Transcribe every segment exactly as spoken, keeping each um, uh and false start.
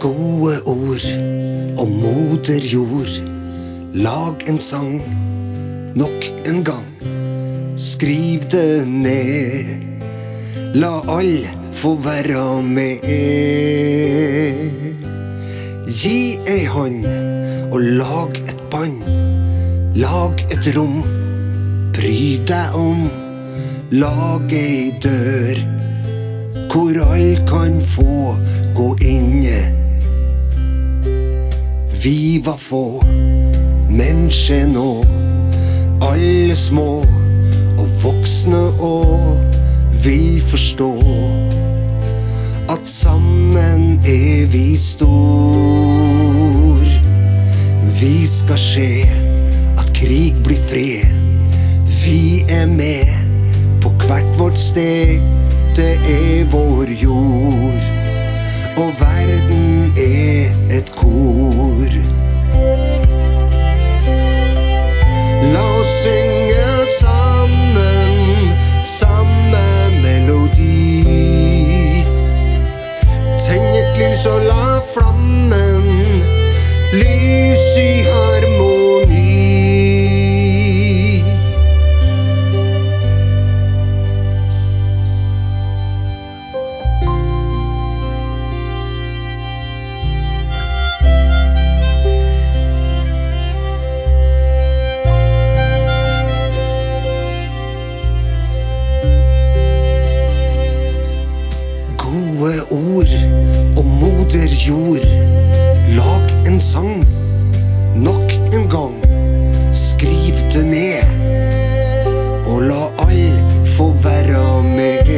Gode ord og moder jord, lag en sang nok en gang. Skriv det ned, la alle få være med. Gi ei hånd og lag et band, lag et rom, bry deg om. Lag ei dør hvor alle kan få gå inne. Vi var få, mennesker nå, alle små og voksne og vil forstå at sammen er vi stor. Vi skal se at krig blir fred. Vi er med på hvert vårt steg. Det er vår jord, og verden er et kor. La oss synge sammen, samme melodi. Tenn et lys og la flammen lys i harmoni. Gode ord og moder jord, lag en sang nok en gang. Skriv det ned og la alle få være med.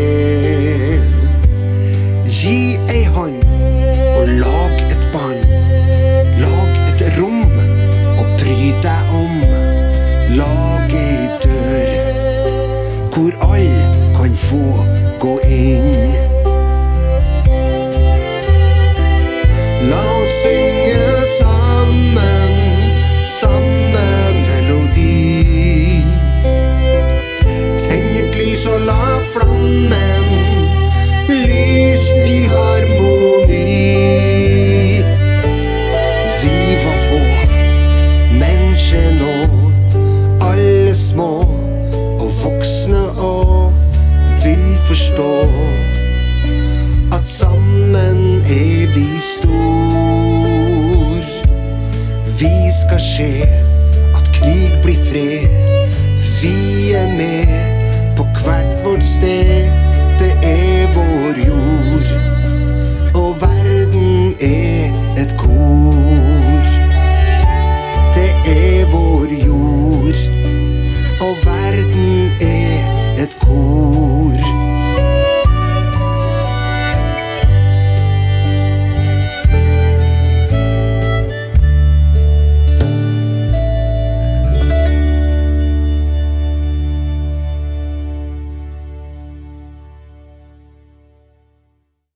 Gi ei hånd og lag et band, lag et rom og bry deg om. Lag ei dør hvor alle kan få gå inn. La oss synge sammen, samme melodi. Tenn et lys og la flammen lys i harmoni. Vi var få, mennesker nå, alle små og voksne og vil forstå at sammen er vi stor. Vi skal se at krig blir fred. Vi er med på hvert vårt sted. Det er vår jord, og verden er